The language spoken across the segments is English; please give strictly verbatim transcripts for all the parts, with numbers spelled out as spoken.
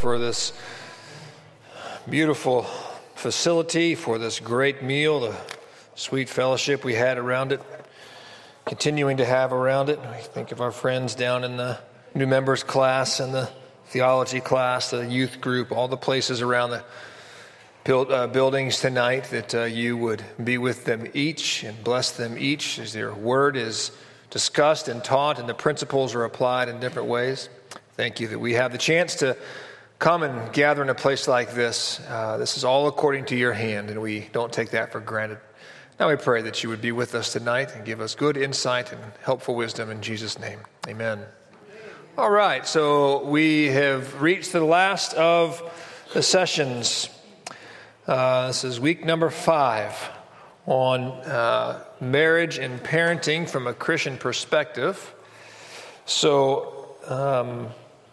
for this beautiful facility, for this great meal, the sweet fellowship we had around it, continuing to have around it. We think of our friends down in the new members class and the theology class, the youth group, all the places around the build, uh, buildings tonight, that uh, you would be with them each and bless them each as their word is discussed and taught and the principles are applied in different ways. Thank you that we have the chance to come and gather in a place like this. Uh, this is all according to your hand, and we don't take that for granted. Now we pray that you would be with us tonight and give us good insight and helpful wisdom in Jesus' name. Amen. All right, so we have reached the last of the sessions. Uh, this is week number five on uh, marriage and parenting from a Christian perspective. So um,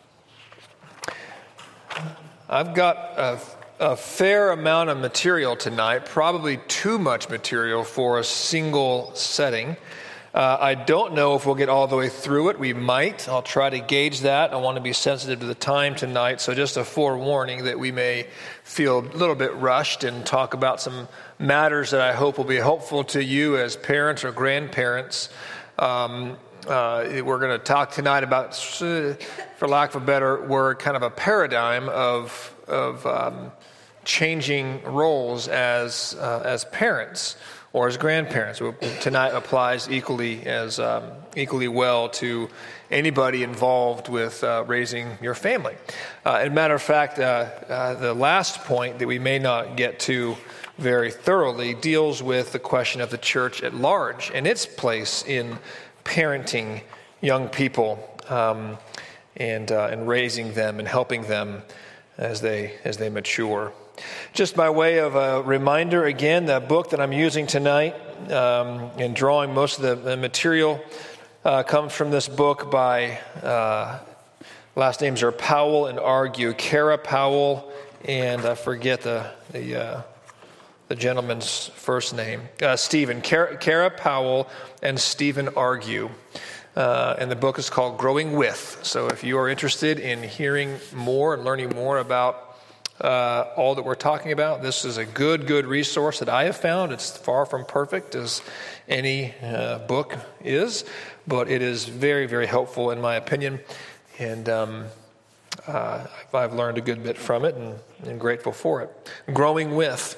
I've got a, a fair amount of material tonight, probably too much material for a single setting. Uh, I don't know if we'll get all the way through it. We might. I'll try to gauge that. I want to be sensitive to the time tonight, so just a forewarning that we may feel a little bit rushed and talk about some matters that I hope will be helpful to you as parents or grandparents. Um, uh, we're going to talk tonight about, for lack of a better word, kind of a paradigm of of um, changing roles as uh, as parents or as grandparents. Tonight applies equally as um, equally well to anybody involved with uh, raising your family. Uh, as a matter of fact, uh, uh, the last point that we may not get to very thoroughly deals with the question of the church at large and its place in parenting young people um, and uh, and raising them and helping them as they as they mature. Just by way of a reminder, again, the book that I'm using tonight um, and drawing most of the, the material uh, comes from this book by, uh, last names are Powell and Argue, Kara Powell, and I forget the the, uh, the gentleman's first name, uh, Stephen, Kara, Kara Powell and Stephen Argue. Uh, and the book is called Growing With. So if you are interested in hearing more and learning more about Uh, all that we're talking about, this is a good, good resource that I have found. It's far from perfect as any uh, book is, but it is very, very helpful in my opinion. And um, uh, I've learned a good bit from it and, and grateful for it. Growing With.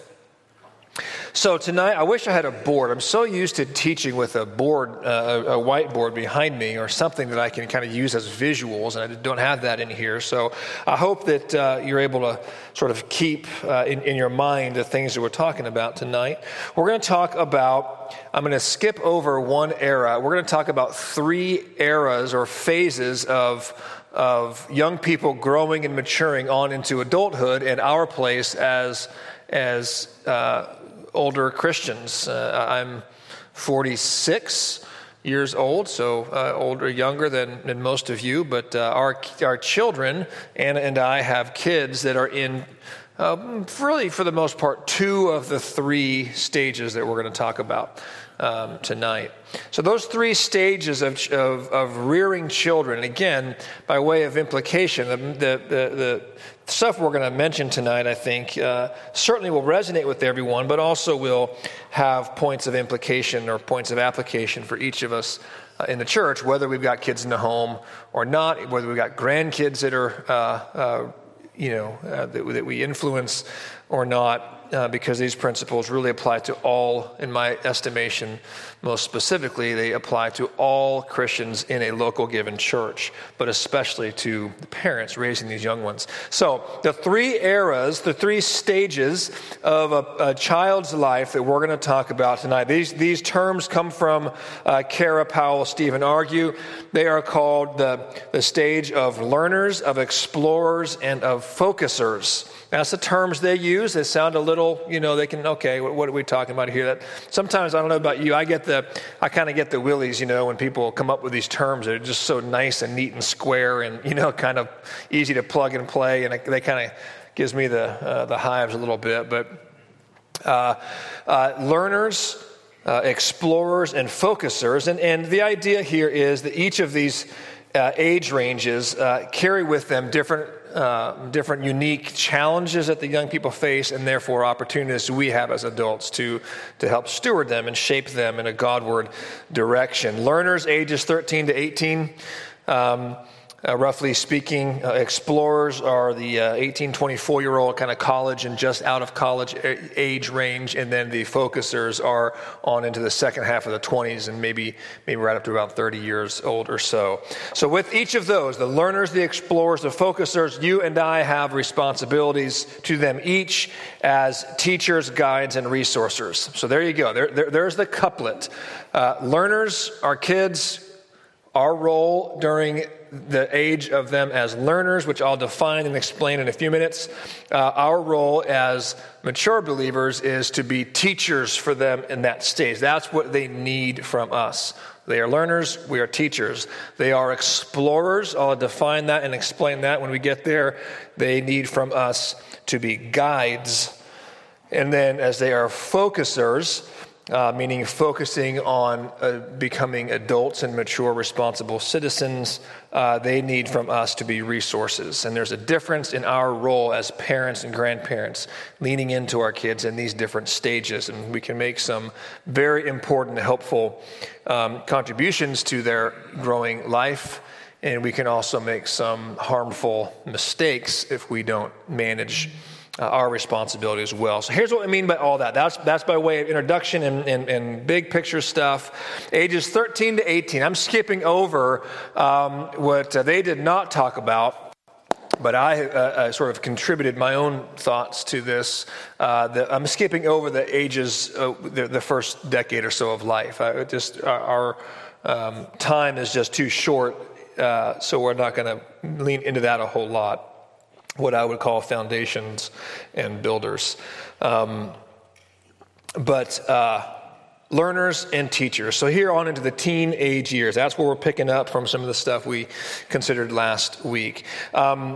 So tonight, I wish I had a board. I'm so used to teaching with a board, uh, a whiteboard behind me or something that I can kind of use as visuals, and I don't have that in here. So I hope that uh, you're able to sort of keep uh, in, in your mind the things that we're talking about tonight. We're going to talk about, I'm going to skip over one era. We're going to talk about three eras or phases of of young people growing and maturing on into adulthood and our place as as uh, older Christians. Uh, I'm forty-six years old, so uh, older, younger than, than most of you, but uh, our our children, Anna and I, have kids that are in, um, really for the most part, two of the three stages that we're going to talk about um, tonight. So those three stages of, of, of rearing children, and again, by way of implication, the, the, the, the stuff we're going to mention tonight, I think, uh, certainly will resonate with everyone, but also will have points of implication or points of application for each of us uh, in the church, whether we've got kids in the home or not, whether we've got grandkids that are, uh, uh, you know, uh, that, that we influence or not, uh, because these principles really apply to all, in my estimation, most specifically, they apply to all Christians in a local given church, but especially to the parents raising these young ones. So the three eras, the three stages of a, a child's life that we're going to talk about tonight, these, these terms come from uh, Kara Powell, Stephen Argue. They are called the, the stage of learners, of explorers, and of focusers. That's the terms they use. They sound a little, you know, they can, okay, what, what are we talking about here? That sometimes, I don't know about you, I get the, I kind of get the willies, you know, when people come up with these terms that are just so nice and neat and square and, you know, kind of easy to plug and play. And it, they kind of gives me the, uh, the hives a little bit. But uh, uh, learners, uh, explorers, and focusers. And, and the idea here is that each of these uh, age ranges uh, carry with them different uh, different unique challenges that the young people face, and therefore opportunities we have as adults to, to help steward them and shape them in a Godward direction. Learners ages thirteen to eighteen, um, Uh, roughly speaking, uh, explorers are the uh, eighteen, twenty-four-year-old kind of college and just out of college a- age range, and then the focusers are on into the second half of the twenties and maybe maybe right up to about thirty years old or so. So with each of those, the learners, the explorers, the focusers, you and I have responsibilities to them each as teachers, guides, and resourcers. So there you go. There, there, there's the couplet. Uh, learners are kids. Our role during the age of them as learners, which I'll define and explain in a few minutes, uh, our role as mature believers is to be teachers for them in that stage. That's what they need from us. They are learners, we are teachers. They are explorers. I'll define that and explain that when we get there. They need from us to be guides. And then as they are focusers, Uh, meaning focusing on uh, becoming adults and mature, responsible citizens, uh, they need from us to be resources. And there's a difference in our role as parents and grandparents leaning into our kids in these different stages. And we can make some very important, helpful um, contributions to their growing life. And we can also make some harmful mistakes if we don't manage Uh, our responsibility as well. So here's what I mean by all that. That's that's by way of introduction and, and, and big picture stuff. Ages thirteen to eighteen. I'm skipping over um, what uh, they did not talk about, but I uh, uh, sort of contributed my own thoughts to this. Uh, the, I'm skipping over the ages, uh, the, the first decade or so of life. I just our, our um, time is just too short, uh, so we're not going to lean into that a whole lot. What I would call foundations and builders. Um, but uh, learners and teachers. So here on into the teenage years, that's where we're picking up from some of the stuff we considered last week. Um,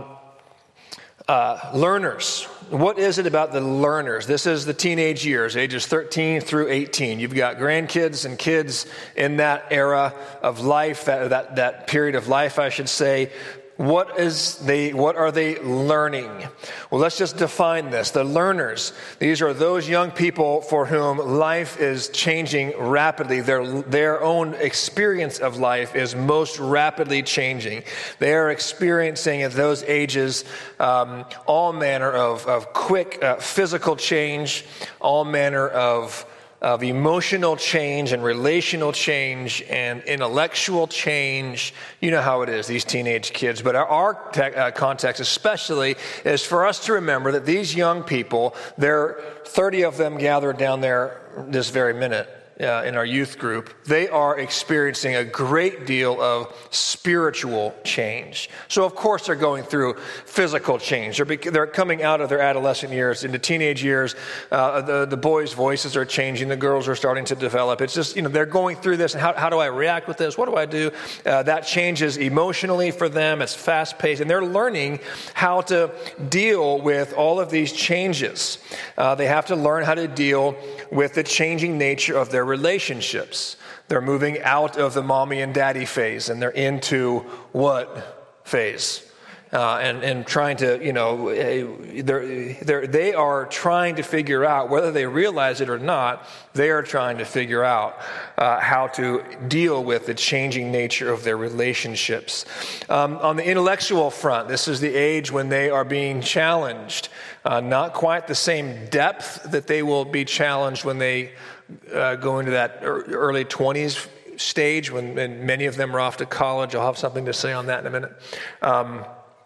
uh, learners. What is it about the learners? This is the teenage years, ages thirteen through eighteen. You've got grandkids and kids in that era of life, that that, that period of life, I should say. What is they? What are they learning? Well, let's just define this. The learners, these are those young people for whom life is changing rapidly. Their, their own experience of life is most rapidly changing. They are experiencing at those ages um, all manner of, of quick uh, physical change, all manner of of emotional change and relational change and intellectual change. You know how it is, these teenage kids. But our, our te- uh, context especially is for us to remember that these young people, there are thirty of them gathered down there this very minute uh, in our youth group. They are experiencing a great deal of spiritual change. So of course they're going through physical change. They're, bec- they're coming out of their adolescent years into teenage years. Uh, the, the boys' voices are changing. The girls are starting to develop. It's just, you know, they're going through this. And how, how do I react with this? What do I do? Uh, that changes emotionally for them. It's fast-paced. And they're learning how to deal with all of these changes. Uh, they have to learn how to deal with the changing nature of their relationships. They're moving out of the mommy and daddy phase, and they're into what phase? Uh, and, and trying to, you know, they're, they're, they are trying to figure out, whether they realize it or not, they are trying to figure out uh, how to deal with the changing nature of their relationships. Um, on the intellectual front, this is the age when they are being challenged. Uh, not quite the same depth that they will be challenged when they uh, go into that early twenties stage, when and many of them are off to college. I'll have something to say on that in a minute. Um,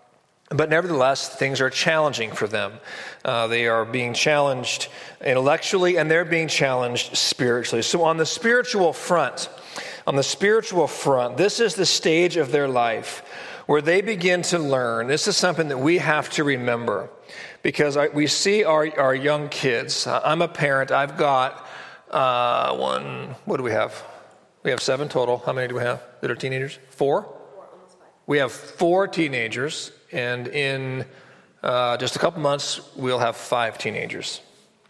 But nevertheless, things are challenging for them. Uh, they are being challenged intellectually, and they're being challenged spiritually. So on the spiritual front, on the spiritual front, this is the stage of their life where they begin to learn. This is something that we have to remember, because I, we see our, our young kids. I'm a parent. I've got uh, one, what do we have? We have seven total. How many do we have that are teenagers? Four? Four, almost five. We have four teenagers. And in uh, just a couple months, we'll have five teenagers.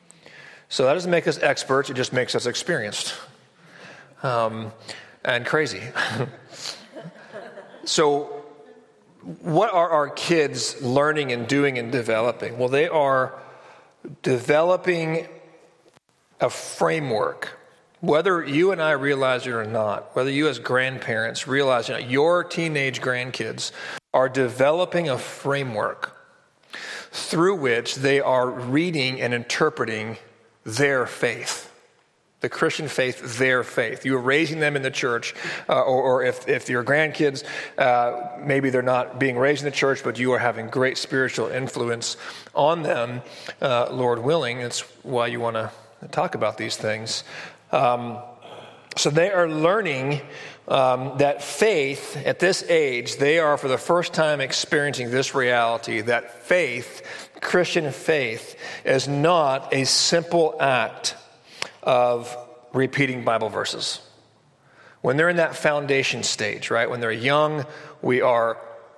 So that doesn't make us experts. It just makes us experienced um, and crazy. So what are our kids learning and doing and developing? Well, they are developing a framework. Whether you and I realize it or not, whether you as grandparents realize it, your teenage grandkids are developing a framework through which they are reading and interpreting their faith. The Christian faith, their faith. You are raising them in the church, uh, or, or if, if your grandkids, uh, maybe they're not being raised in the church, but you are having great spiritual influence on them, uh, Lord willing. That's why you want to talk about these things. Um, so they are learning um, that faith at this age, they are for the first time experiencing this reality, that faith, Christian faith, is not a simple act of repeating Bible verses. When they're in that foundation stage, right? When they're young, we are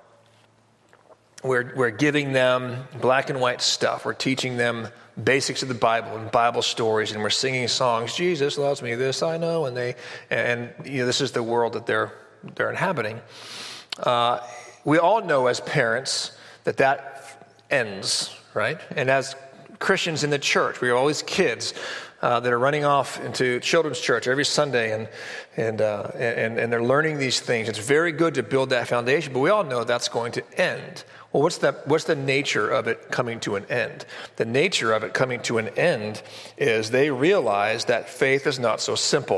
we're we're giving them black and white stuff. We're teaching them basics of the Bible and Bible stories, and we're singing songs. Jesus loves me, this I know, and they and you know this is the world that they're they're inhabiting. Uh, we all know as parents that that ends, right? And as Christians in the church, we are always kids. Uh, that are running off into children's church every Sunday, and and, uh, and and they're learning these things. It's very good to build that foundation, but we all know that's going to end. Well, what's that? What's the nature of it coming to an end? The nature of it coming to an end is they realize that faith is not so simple.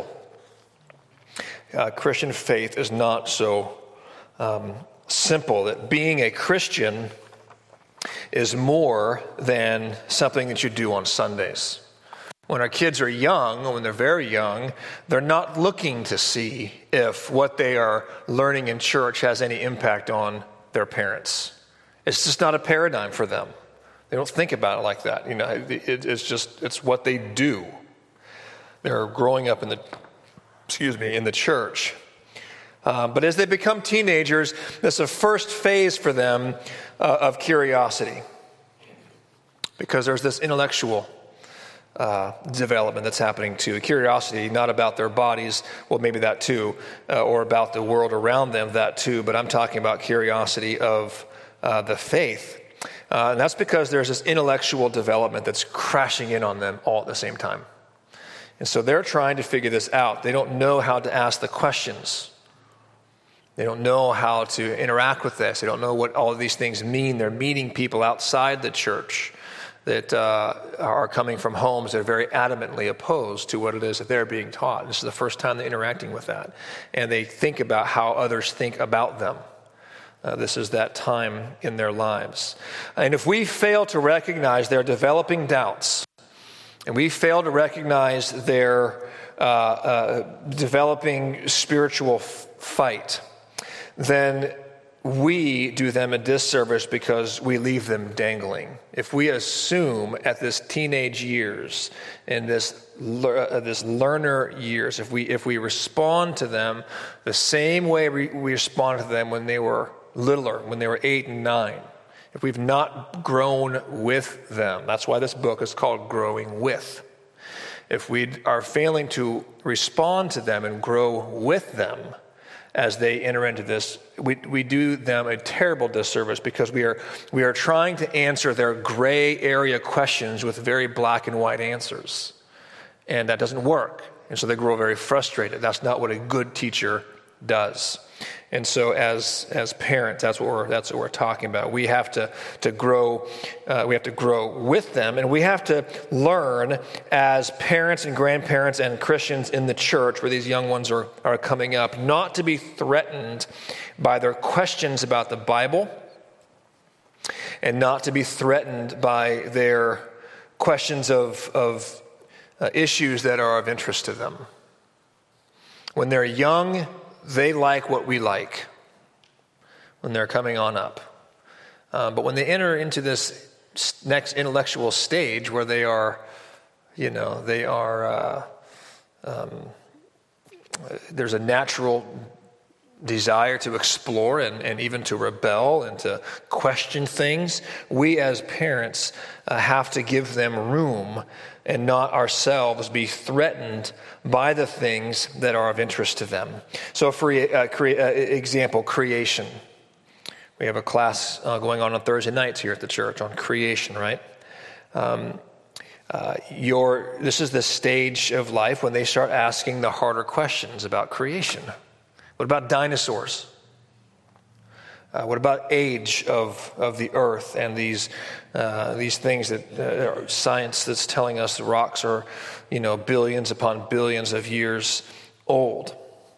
Uh, Christian faith is not so um, simple. That being a Christian is more than something that you do on Sundays. When our kids are young, when they're very young, they're not looking to see if what they are learning in church has any impact on their parents. It's just not a paradigm for them. They don't think about it like that. You know, it, it's just, it's what they do. They're growing up in the, excuse me, in the church. Uh, but as they become teenagers, there's a first phase for them uh, of curiosity. Because there's this intellectual Uh, development that's happening too. Curiosity, not about their bodies, well, maybe that too, uh, or about the world around them, that too, but I'm talking about curiosity of uh, the faith. Uh, and that's because there's this intellectual development that's crashing in on them all at the same time. And so they're trying to figure this out. They don't know how to ask the questions. They don't know how to interact with this. They don't know what all of these things mean. They're meeting people outside the church that uh, are coming from homes that are very adamantly opposed to what it is that they're being taught. This is the first time they're interacting with that. And they think about how others think about them. Uh, this is that time in their lives. And if we fail to recognize their developing doubts, and we fail to recognize their uh, uh, developing spiritual f- fight, then we do them a disservice because we leave them dangling. If we assume at this teenage years and this uh, this learner years, if we if we respond to them the same way we, we responded to them when they were littler, when they were eight and nine, if we've not grown with them, that's why this book is called Growing With. If we are failing to respond to them and grow with them as they enter into this, we, we do them a terrible disservice because we are we are trying to answer their gray area questions with very black and white answers. And that doesn't work. And so they grow very frustrated. That's not what a good teacher does. And so as as parents, that's what we're that's what we're talking about. We have to to grow uh, we have to grow with them, and we have to learn as parents and grandparents and Christians in the church where these young ones are are coming up, not to be threatened by their questions about the Bible, and not to be threatened by their questions of of uh, issues that are of interest to them. When they're young, they like what we like when they're coming on up. Uh, but when they enter into this next intellectual stage where they are, you know, they are, uh, um, there's a natural desire to explore and, and even to rebel and to question things, we as parents uh, have to give them room and not ourselves be threatened by the things that are of interest to them. So for uh, cre- uh, example, creation. We have a class uh, going on on Thursday nights here at the church on creation, right? Um, uh, your, this is the stage of life when they start asking the harder questions about creation. What about dinosaurs? Uh, what about age of, of the earth and these uh, these things that uh, science that's telling us the rocks are, you know, billions upon billions of years old?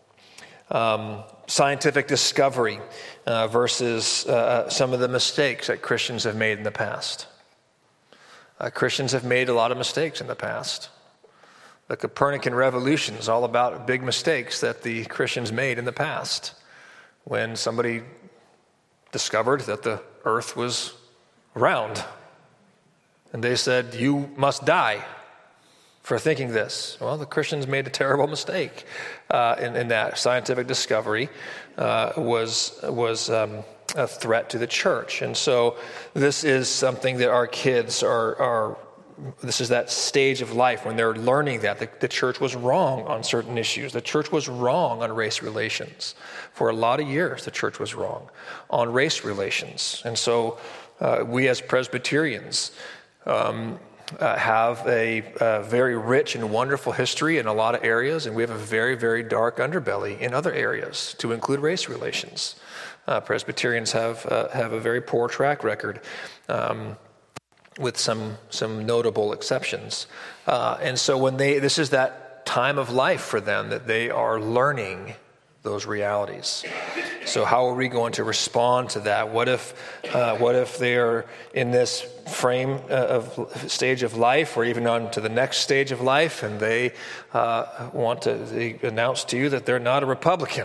Um, scientific discovery uh, versus uh, some of the mistakes that Christians have made in the past. Uh, Christians have made a lot of mistakes in the past. The Copernican revolution is all about big mistakes that the Christians made in the past when somebody discovered that the earth was round. And they said, you must die for thinking this. Well, the Christians made a terrible mistake uh, in, in that. Scientific discovery uh, was, was um, a threat to the church. And so this is something that our kids are, are this is that stage of life when they're learning that the, the church was wrong on certain issues. The church was wrong on race relations. For a lot of years, the church was wrong on race relations. And so uh, we as Presbyterians um, uh, have a, a very rich and wonderful history in a lot of areas, and we have a very, very dark underbelly in other areas, to include race relations. Uh, Presbyterians have uh, have a very poor track record, um, with some some notable exceptions. Uh, and so when they, this is that time of life for them that they are learning those realities. So how are we going to respond to that? What if uh, what if they are in this frame of stage of life, or even on to the next stage of life, and they uh, want to they announce to you that they're not a Republican?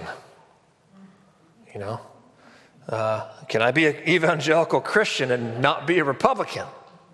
You know, uh, can I be an evangelical Christian and not be a Republican?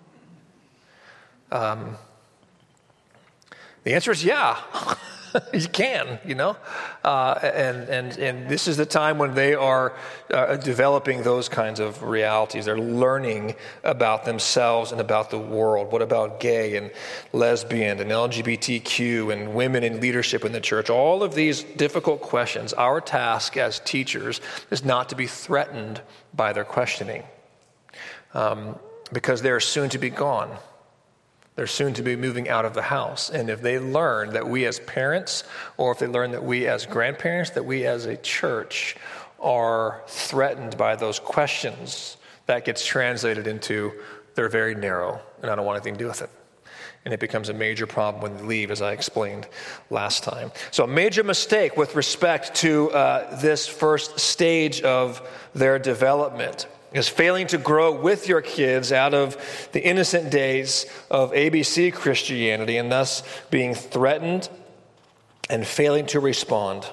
Um, the answer is yeah. You can, you know, uh, and and and this is the time when they are uh, developing those kinds of realities. They're learning about themselves and about the world. What about gay and lesbian and L G B T Q and women in leadership in the church? All of these difficult questions. Our task as teachers is not to be threatened by their questioning, um, because they are soon to be gone. They're soon to be moving out of the house. And if they learn that we as parents, or if they learn that we as grandparents, that we as a church are threatened by those questions, that gets translated into they're very narrow and I don't want anything to do with it. And it becomes a major problem when they leave, as I explained last time. So a major mistake with respect to uh, this first stage of their development is failing to grow with your kids out of the innocent days of A B C Christianity, and thus being threatened and failing to respond.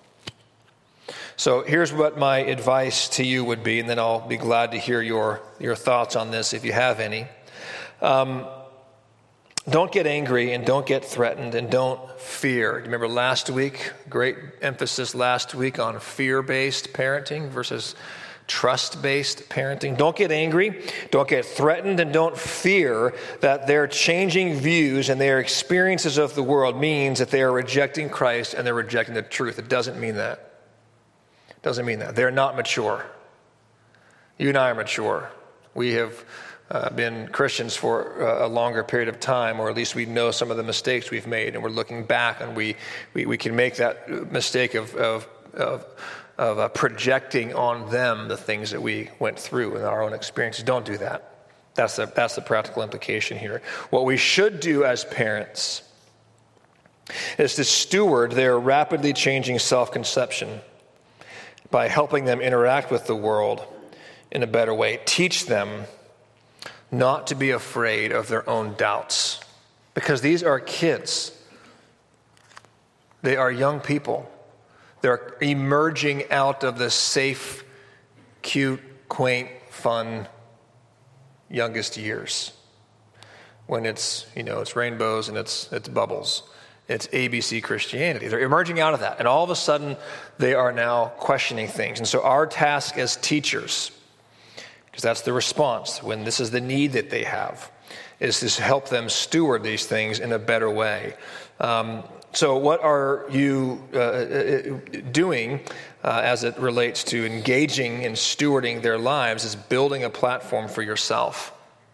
So here's what my advice to you would be, and then I'll be glad to hear your, your thoughts on this if you have any. Um, don't get angry and don't get threatened and don't fear. Remember last week, great emphasis last week on fear-based parenting versus trust-based parenting. Don't get angry, don't get threatened, and don't fear that their changing views and their experiences of the world means that they are rejecting Christ and they're rejecting the truth. It doesn't mean that. It doesn't mean that. They're not mature. You and I are mature. We have uh, been Christians for a longer period of time, or at least we know some of the mistakes we've made, and we're looking back, and we we, we can make that mistake of of, of of uh, projecting on them the things that we went through in our own experiences. Don't do that. That's the, that's the practical implication here. What we should do as parents is to steward their rapidly changing self-conception by helping them interact with the world in a better way. Teach them not to be afraid of their own doubts, because these are kids. They are young people. They're emerging out of the safe, cute, quaint, fun youngest years. When it's, you know, it's rainbows and it's it's bubbles. It's A B C Christianity. They're emerging out of that. And all of a sudden, they are now questioning things. And so our task as teachers, because that's the response when this is the need that they have, is to help them steward these things in a better way. Um, So what are you uh, doing uh, as it relates to engaging and stewarding their lives is building a platform for yourself.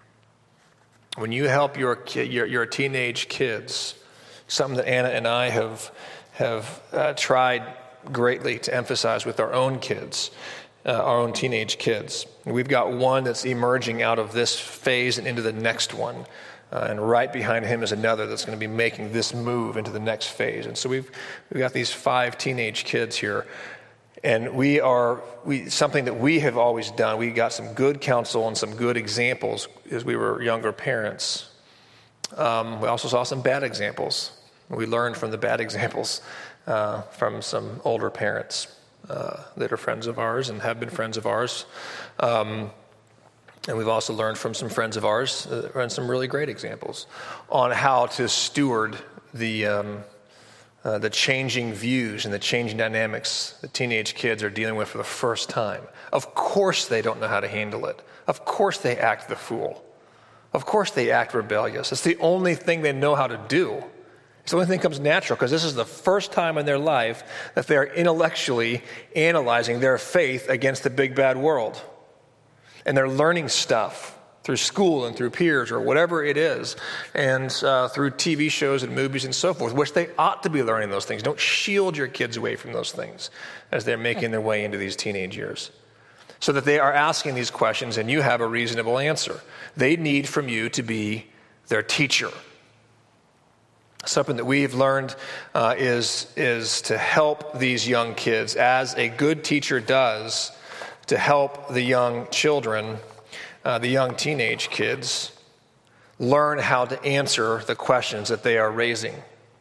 When you help your, kid, your, your teenage kids, something that Anna and I have, have uh, tried greatly to emphasize with our own kids, uh, our own teenage kids. We've got one that's emerging out of this phase and into the next one. Uh, and right behind him is another that's going to be making this move into the next phase. And so we've we've got these five teenage kids here, and we are we something that we have always done. We got some good counsel and some good examples as we were younger parents. Um, we also saw some bad examples. We learned from the bad examples uh, from some older parents uh, that are friends of ours and have been friends of ours. Um, And we've also learned from some friends of ours, uh, and some really great examples, on how to steward the um, uh, the changing views and the changing dynamics that teenage kids are dealing with for the first time. Of course they don't know how to handle it. Of course they act the fool. Of course they act rebellious. It's the only thing they know how to do. It's the only thing that comes natural, because this is the first time in their life that they are intellectually analyzing their faith against the big bad world. And they're learning stuff through school and through peers or whatever it is, and uh, through T V shows and movies and so forth, which they ought to be learning those things. Don't shield your kids away from those things as they're making their way into these teenage years, so that they are asking these questions and you have a reasonable answer. They need from you to be their teacher. Something that we've learned uh, is, is to help these young kids, as a good teacher does, to help the young children, uh, the young teenage kids, learn how to answer the questions that they are raising.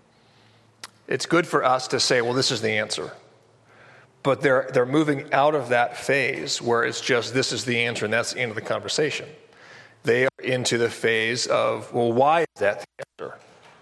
It's good for us to say, well, this is the answer. But they're they're moving out of that phase where it's just, this is the answer, and that's the end of the conversation. They are into the phase of, well, why is that the answer?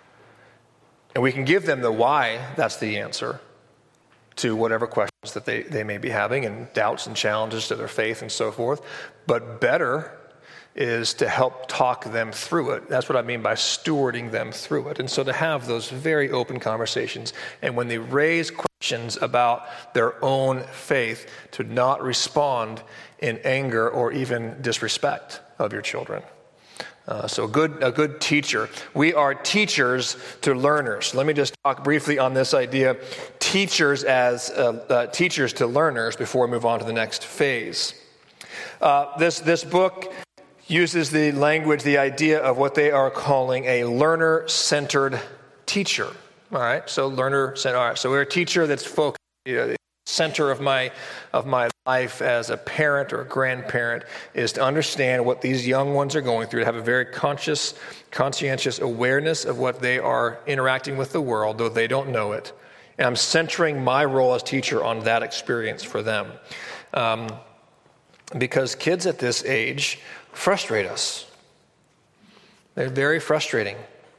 And we can give them the why that's the answer to whatever questions that they, they may be having, and doubts and challenges to their faith and so forth. But better is to help talk them through it. That's what I mean by stewarding them through it. And so to have those very open conversations, and when they raise questions about their own faith, to not respond in anger or even disrespect of your children. Uh, so a good, a good teacher. We are teachers to learners. Let me just talk briefly on this idea. Teachers as uh, uh, teachers to learners before we move on to the next phase. Uh, this, this book uses the language, the idea of what they are calling a learner-centered teacher. All right, so learner-centered. All right, so we're a teacher that's focused. You know, center of my of my life as a parent or a grandparent is to understand what these young ones are going through, to have a very conscious, conscientious awareness of what they are interacting with the world, though they don't know it. And I'm centering my role as teacher on that experience for them. Um, because kids at this age frustrate us. They're very frustrating.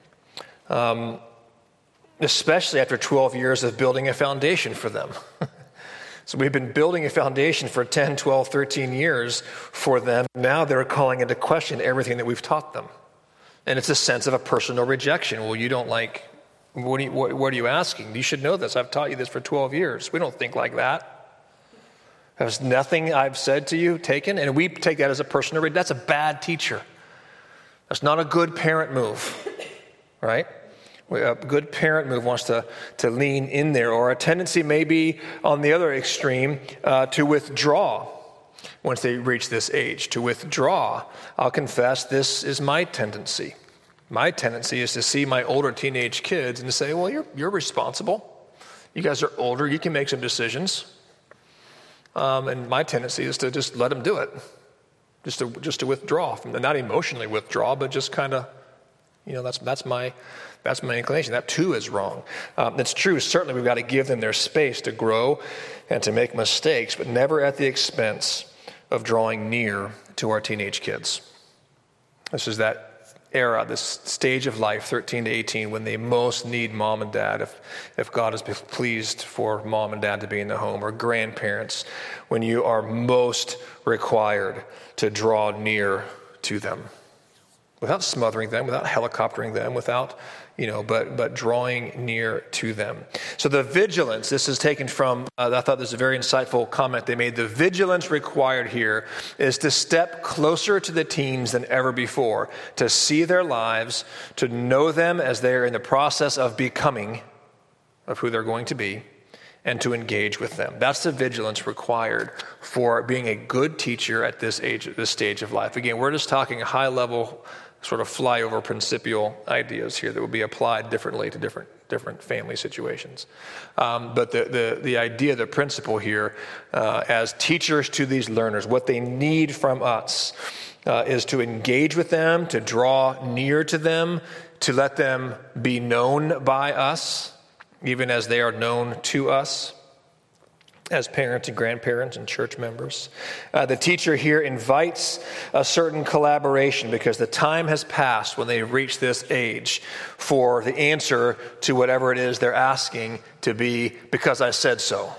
Um, especially after twelve years of building a foundation for them. So we've been building a foundation for ten, twelve, thirteen years for them. Now they're calling into question everything that we've taught them. And it's a sense of a personal rejection. Well, you don't like, what are you, what, what are you asking? You should know this. I've taught you this for twelve years. We don't think like that. There's nothing I've said to you taken. And we take that as a personal rejection. That's a bad teacher. That's not a good parent move, right? A good parent move wants to, to lean in there, or a tendency may be on the other extreme uh, to withdraw once they reach this age, to withdraw. I'll confess this is my tendency. My tendency is to see my older teenage kids and to say, well, you're, you're responsible. You guys are older. You can make some decisions. Um, and my tendency is to just let them do it, just to just to withdraw from them, not emotionally withdraw, but just kind of, you know, that's that's my that's my inclination. That too is wrong. Um, it's true. Certainly, we've got to give them their space to grow and to make mistakes, but never at the expense of drawing near to our teenage kids. This is that era, this stage of life, thirteen to eighteen, when they most need mom and dad. If if God is pleased for mom and dad to be in the home, or grandparents, when you are most required to draw near to them. without smothering them, without helicoptering them, without, you know, but but drawing near to them. So the vigilance, this is taken from, uh, I thought this was a very insightful comment they made. The vigilance required here is to step closer to the teens than ever before, to see their lives, to know them as they're in the process of becoming, of who they're going to be, and to engage with them. That's the vigilance required for being a good teacher at this age, at this stage of life. Again, we're just talking high level, sort of flyover principial ideas here that will be applied differently to different different family situations. Um, but the, the the idea, the principle here, uh, as teachers to these learners, what they need from us uh, is to engage with them, to draw near to them, to let them be known by us, even as they are known to us as parents and grandparents and church members. Uh, the teacher here invites a certain collaboration because the time has passed when they reach this age for the answer to whatever it is they're asking to be, because I said so.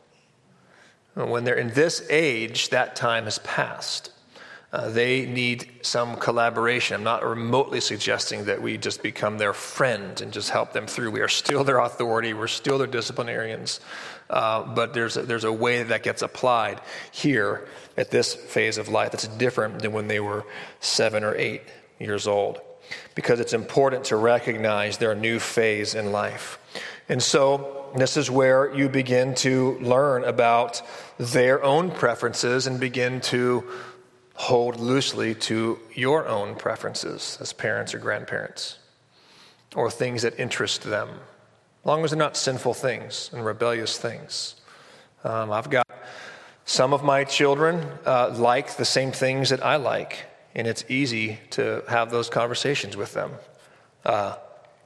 And when they're in this age, that time has passed. Uh, they need some collaboration. I'm not remotely suggesting that we just become their friend and just help them through. We are still their authority. We're still their disciplinarians. Uh, but there's a, there's a way that gets applied here at this phase of life that's different than when they were seven or eight years old, because it's important to recognize their new phase in life. And so this is where you begin to learn about their own preferences and begin to hold loosely to your own preferences as parents or grandparents, or things that interest them, as long as they're not sinful things and rebellious things. Um, I've got some of my children uh, like the same things that I like, and it's easy to have those conversations with them. Uh,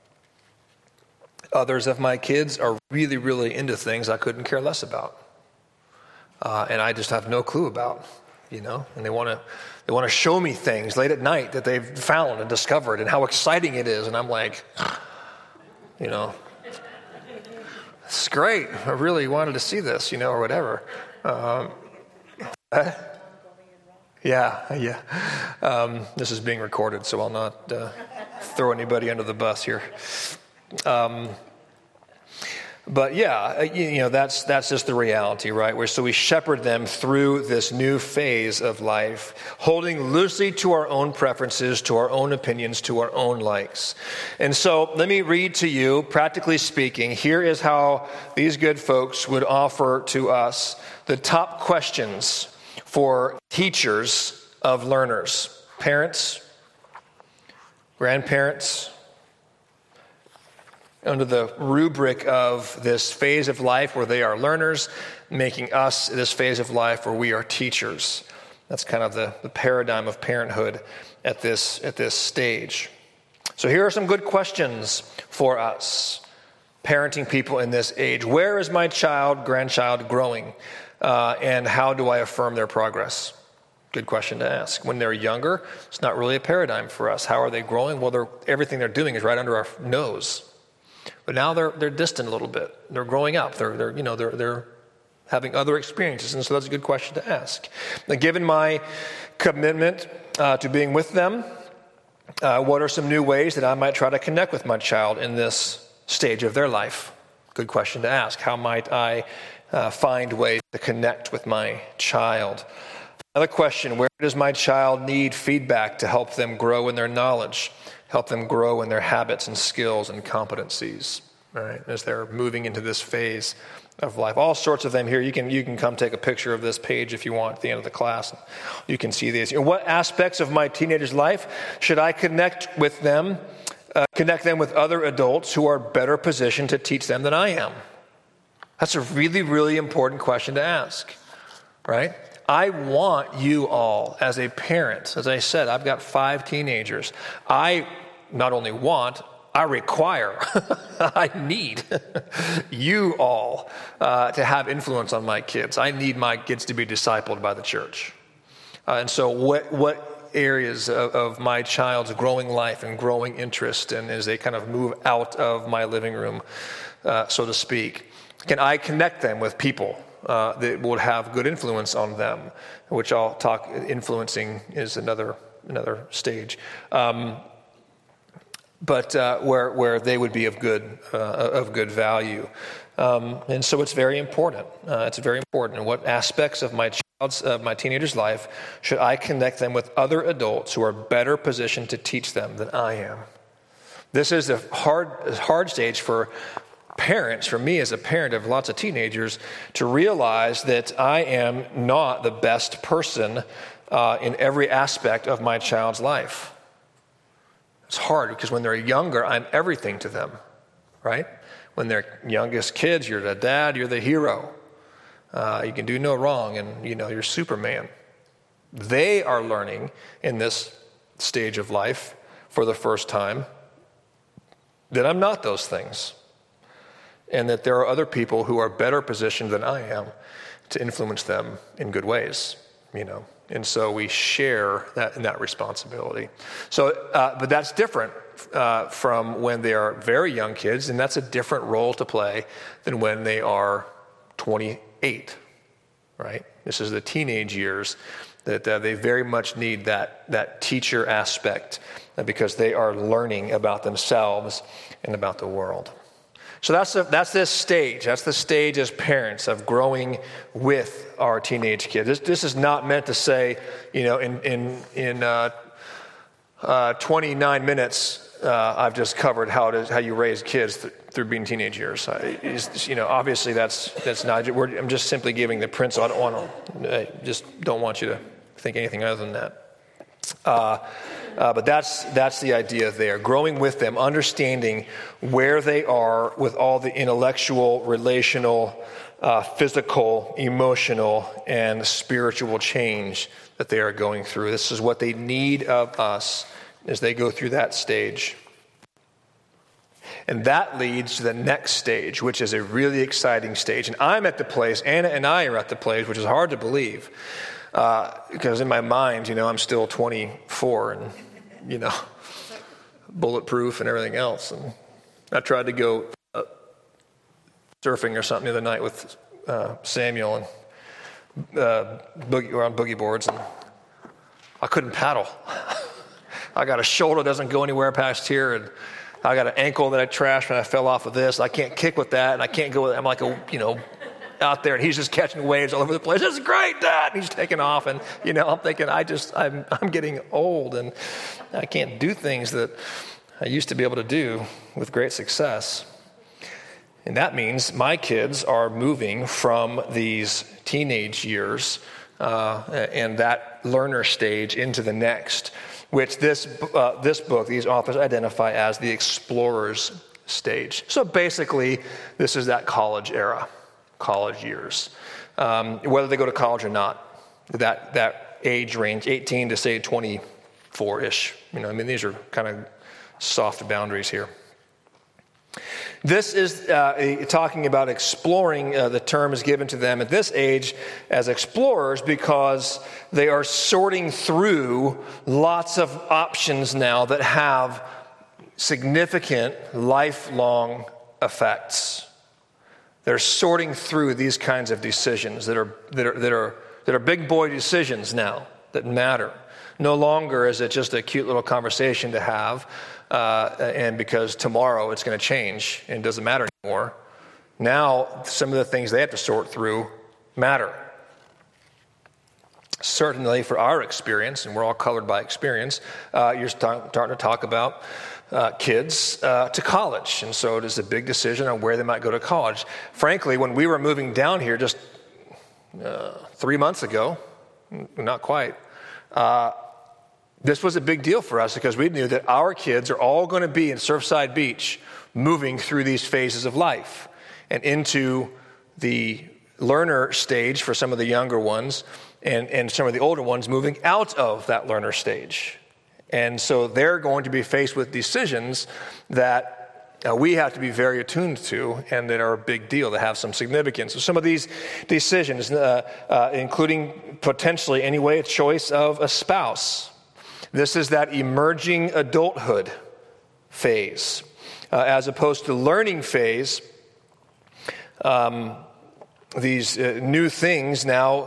others of my kids are really, really into things I couldn't care less about, uh, and I just have no clue about. You know, and they want to they want to show me things late at night that they've found and discovered and how exciting it is. And I'm like, you know, it's great. I really wanted to see this, you know, or whatever. Um, yeah, yeah. Um, this is being recorded, so I'll not uh, throw anybody under the bus here. Um, But yeah, you know, that's that's just the reality, right? Where so we shepherd them through this new phase of life, holding loosely to our own preferences, to our own opinions, to our own likes. And so let me read to you, practically speaking, here is how these good folks would offer to us the top questions for teachers of learners, parents, grandparents, under the rubric of this phase of life where they are learners, making us this phase of life where we are teachers. That's kind of the, the paradigm of parenthood at this, at this stage. So here are some good questions for us, parenting people in this age. Where is my child, grandchild growing? Uh, and how do I affirm their progress? Good question to ask. When they're younger, it's not really a paradigm for us. How are they growing? Well, they're, everything they're doing is right under our nose. But now they're they're distant a little bit. They're growing up. They're they're you know they're they're having other experiences, and so that's a good question to ask. Now, given my commitment uh, to being with them, uh, what are some new ways that I might try to connect with my child in this stage of their life? Good question to ask. How might I uh, find ways to connect with my child? Another question: where does my child need feedback to help them grow in their knowledge? Help them grow in their habits and skills and competencies, all right, as they're moving into this phase of life. All sorts of them here. You can you can come take a picture of this page if you want at the end of the class. You can see these. What aspects of my teenager's life should I connect with them, uh, connect them with other adults who are better positioned to teach them than I am? That's a really, really important question to ask, right? I want you all, as a parent, as I said, I've got five teenagers. I not only want, I require, I need you all uh, to have influence on my kids. I need my kids to be discipled by the church. Uh, and so what what areas of, of my child's growing life and growing interest, and as they kind of move out of my living room, uh, so to speak, can I connect them with people Uh, that will have good influence on them, which I'll talk, influencing is another another stage. Um, but uh, where where they would be of good uh, of good value. Um, and so it's very important. Uh, it's very important. What aspects of my child's, of my teenager's life should I connect them with other adults who are better positioned to teach them than I am? This is a hard, hard stage for parents, for me as a parent of lots of teenagers, to realize that I am not the best person uh, in every aspect of my child's life. It's hard because when they're younger, I'm everything to them, right? When they're youngest kids, you're the dad, you're the hero. Uh, you can do no wrong, and you know you're Superman. They are learning in this stage of life for the first time that I'm not those things, and that there are other people who are better positioned than I am to influence them in good ways. You know, and so we share that in that responsibility. So, uh, but that's different uh, from when they are very young kids, and that's a different role to play than when they are twenty-eight, right? This is the teenage years that uh, they very much need that that teacher aspect uh, because they are learning about themselves and about the world. So that's the, that's this stage. That's the stage as parents of growing with our teenage kids. This, this is not meant to say, you know, in in in uh, uh, twenty-nine minutes, uh, I've just covered how to how you raise kids th- through being teenage years. I, you know, obviously that's that's not. We're, I'm just simply giving the principle. I don't want to. I just don't want you to think anything other than that. Uh, uh, but that's that's the idea there. Growing with them, understanding where they are with all the intellectual, relational, uh, physical, emotional, and spiritual change that they are going through. This is what they need of us as they go through that stage. And that leads to the next stage, which is a really exciting stage. And I'm at the place, Anna and I are at the place, which is hard to believe. Uh, because in my mind, you know, I'm still twenty-four and, you know, bulletproof and everything else. And I tried to go uh, surfing or something the other night with uh, Samuel and uh, boogie, we're on boogie boards, and I couldn't paddle. I got a shoulder that doesn't go anywhere past here, and I got an ankle that I trashed when I fell off of this. I can't kick with that, and I can't go with it. I'm like a, you know, out there, and he's just catching waves all over the place. This is great, Dad. And he's taking off, and you know, I'm thinking, I just, I'm, I'm getting old, and I can't do things that I used to be able to do with great success. And that means my kids are moving from these teenage years uh, and that learner stage into the next, which this uh, this book, these authors identify as the explorer's stage. So basically, this is that college era. College years, um, whether they go to college or not, that that age range, eighteen to say twenty-four-ish. You know, I mean, these are kind of soft boundaries here. This is uh, talking about exploring. Uh, the term is given to them at this age as explorers because they are sorting through lots of options now that have significant lifelong effects. They're sorting through these kinds of decisions that are that are that are that are big boy decisions now that matter. No longer is it just a cute little conversation to have, uh, and because tomorrow it's going to change and it doesn't matter anymore. Now some of the things they have to sort through matter. Certainly, for our experience, and we're all colored by experience, uh, you're start, starting to talk about uh, kids uh, to college. And so it is a big decision on where they might go to college. Frankly, when we were moving down here just uh, three months ago, not quite, uh, this was a big deal for us because we knew that our kids are all going to be in Surfside Beach moving through these phases of life and into the learner stage for some of the younger ones, and, and some of the older ones moving out of that learner stage. And so they're going to be faced with decisions that uh, we have to be very attuned to and that are a big deal, that have some significance. So some of these decisions, uh, uh, including potentially anyway a choice of a spouse. This is that emerging adulthood phase. Uh, as opposed to learning phase, um, these uh, new things now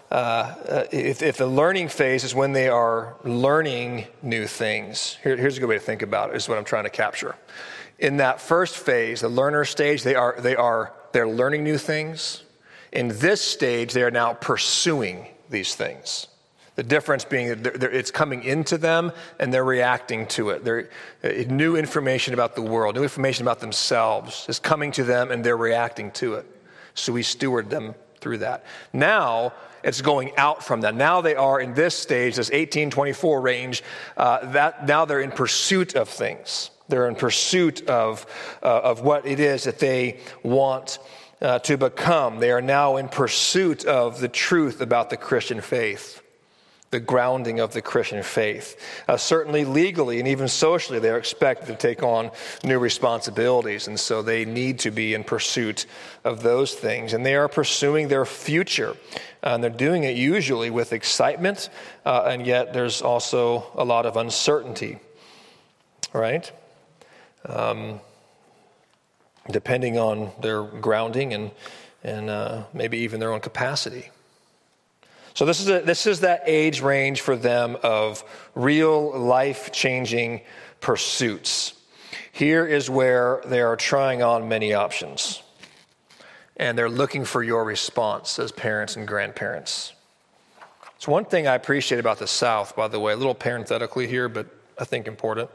uh, if, if the learning phase is when they are learning new things, here, here's a good way to think about it, is what I'm trying to capture. In that first phase, the learner stage, they are they are they're learning new things. In this stage, they are now pursuing these things. The difference being that they're, they're, it's coming into them and they're reacting to it. They're, uh, new information about the world, new information about themselves is coming to them and they're reacting to it. So we steward them through that. Now it's going out from that. Now they are in this stage, this eighteen twenty-four range. Uh, that now they're in pursuit of things. They're in pursuit of uh, of what it is that they want uh, to become. They are now in pursuit of the truth about the Christian faith, the grounding of the Christian faith. Uh, certainly legally and even socially, they're expected to take on new responsibilities, and so they need to be in pursuit of those things. And they are pursuing their future, uh, and they're doing it usually with excitement, uh, and yet there's also a lot of uncertainty, right? Um, depending on their grounding and, and uh, maybe even their own capacity. So this is a, this is that age range for them of real life-changing pursuits. Here is where they are trying on many options, and they're looking for your response as parents and grandparents. It's one thing I appreciate about the South, by the way, a little parenthetically here, but I think important.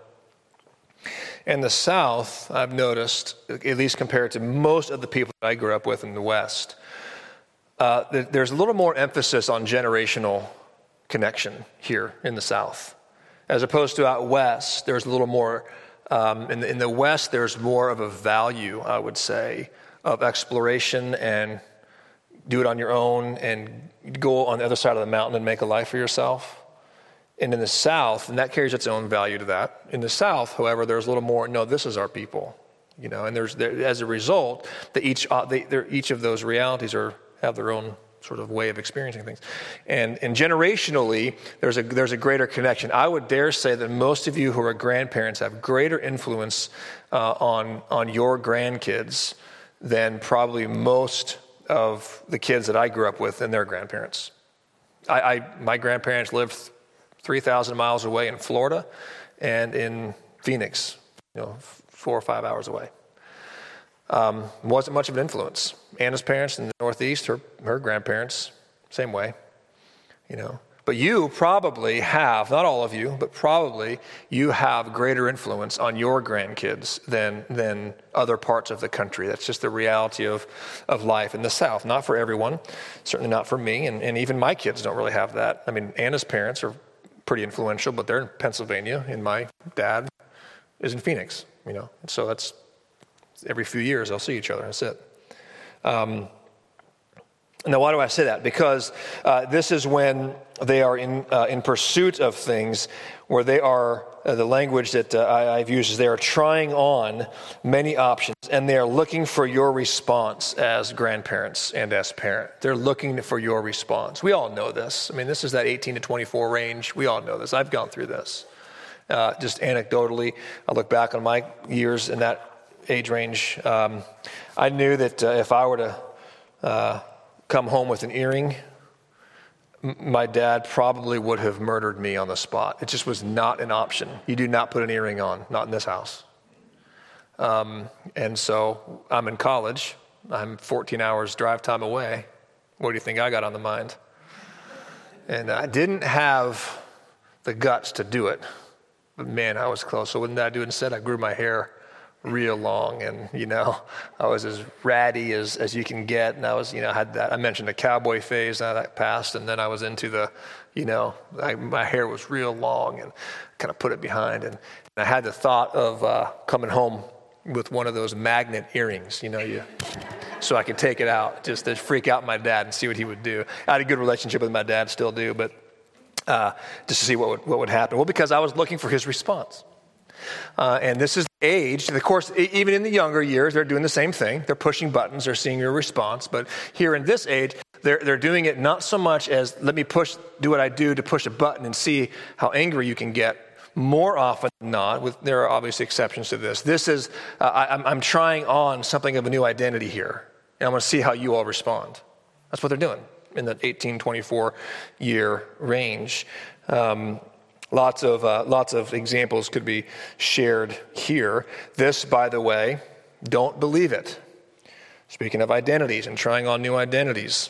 In the South, I've noticed, at least compared to most of the people that I grew up with in the West, Uh, there's a little more emphasis on generational connection here in the South. As opposed to out West, there's a little more, um, in, the, in the West, there's more of a value, I would say, of exploration and do it on your own and go on the other side of the mountain and make a life for yourself. And in the South, and that carries its own value to that. In the South, however, there's a little more, no, this is our people. You know, and there's there, as a result, that each, uh, they, each of those realities are have their own sort of way of experiencing things. And, and generationally, there's a there's a greater connection. I would dare say that most of you who are grandparents have greater influence uh, on, on your grandkids than probably most of the kids that I grew up with and their grandparents. I, I my grandparents lived three thousand miles away in Florida and in Phoenix, you know, four or five hours away. Um, wasn't much of an influence. Anna's parents in the Northeast, her, her grandparents, same way, you know. But you probably have, not all of you, but probably you have greater influence on your grandkids than than other parts of the country. That's just the reality of, of life in the South. Not for everyone, certainly not for me, and, and even my kids don't really have that. I mean, Anna's parents are pretty influential, but they're in Pennsylvania, and my dad is in Phoenix, you know. So that's every few years they'll see each other. That's it. Um, now, why do I say that? Because uh, this is when they are in uh, in pursuit of things where they are, uh, the language that uh, I, I've used is they are trying on many options, and they are looking for your response as grandparents and as parent. They're looking for your response. We all know this. I mean, this is that eighteen to twenty-four range. We all know this. I've gone through this. Uh, just anecdotally, I look back on my years in that age range. Um, I knew that uh, if I were to uh, come home with an earring, m- my dad probably would have murdered me on the spot. It just was not an option. You do not put an earring on, not in this house. Um, and so I'm in college. I'm fourteen hours drive time away. What do you think I got on the mind? And I didn't have the guts to do it. But man, I was close. So what did I do instead? I grew my hair real long, and you know, I was as ratty as, as you can get, and I was, you know, had that, I mentioned the cowboy phase, now that passed, and then I was into the, you know, I, my hair was real long, and kind of put it behind, and, and I had the thought of uh, coming home with one of those magnet earrings, you know, you, so I could take it out, just to freak out my dad and see what he would do. I had a good relationship with my dad, still do, but uh, just to see what would, what would happen. Well, because I was looking for his response. Uh, and this is the age, of course, even in the younger years, they're doing the same thing. They're pushing buttons, they're seeing your response. But here in this age, they're they're doing it not so much as, let me push, do what I do to push a button and see how angry you can get. More often than not, with, there are obviously exceptions to this. This is, uh, I, I'm, I'm trying on something of a new identity here. And I want to see how you all respond. That's what they're doing. in the eighteen twenty-four year range. Um, lots of uh, lots of examples could be shared here. This, by the way, don't believe it. Speaking of identities and trying on new identities,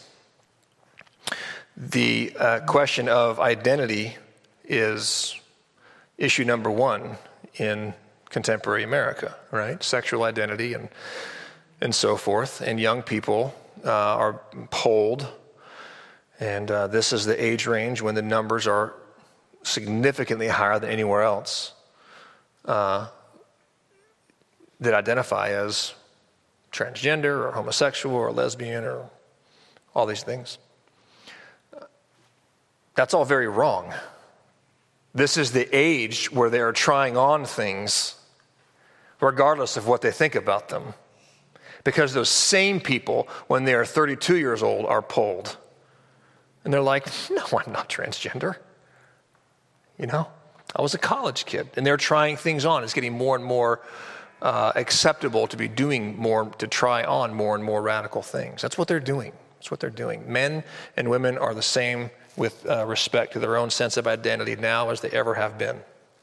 the uh, question of identity is issue number one in contemporary America, right? Sexual identity and and so forth. And young people uh, are polled, and uh, this is the age range when the numbers are significantly higher than anywhere else uh, that identify as transgender or homosexual or lesbian or all these things. That's all very wrong. This is the age where they are trying on things regardless of what they think about them. Because those same people, when they are thirty-two years old, are polled. And they're like, no, I'm not transgender. You know, I was a college kid. And they're trying things on. It's getting more and more uh, acceptable to be doing more, to try on more and more radical things. That's what they're doing. That's what they're doing. Men and women are the same with uh, respect to their own sense of identity now as they ever have been.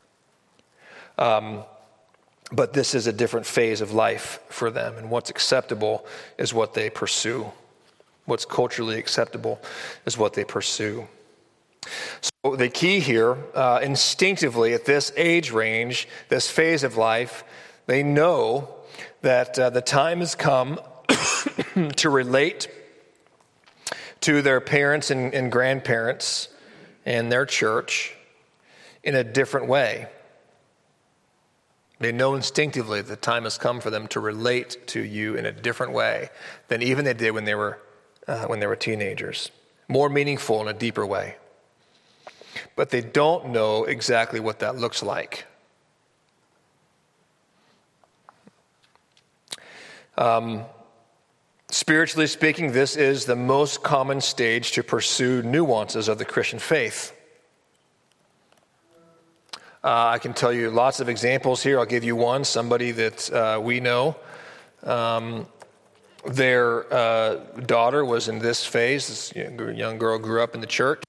Um, but this is a different phase of life for them, and what's acceptable is what they pursue. What's culturally acceptable is what they pursue. So the key here, uh, instinctively at this age range, this phase of life, they know that uh, the time has come to relate to their parents and, and grandparents and their church in a different way. They know instinctively the time has come for them to relate to you in a different way than even they did when they were uh, when they were teenagers. More meaningful in a deeper way. But they don't know exactly what that looks like. Um, spiritually speaking, this is the most common stage to pursue nuances of the Christian faith. Uh, I can tell you lots of examples here. I'll give you one. Somebody that uh, we know, um, their uh, daughter was in this phase. This young girl grew up in the church,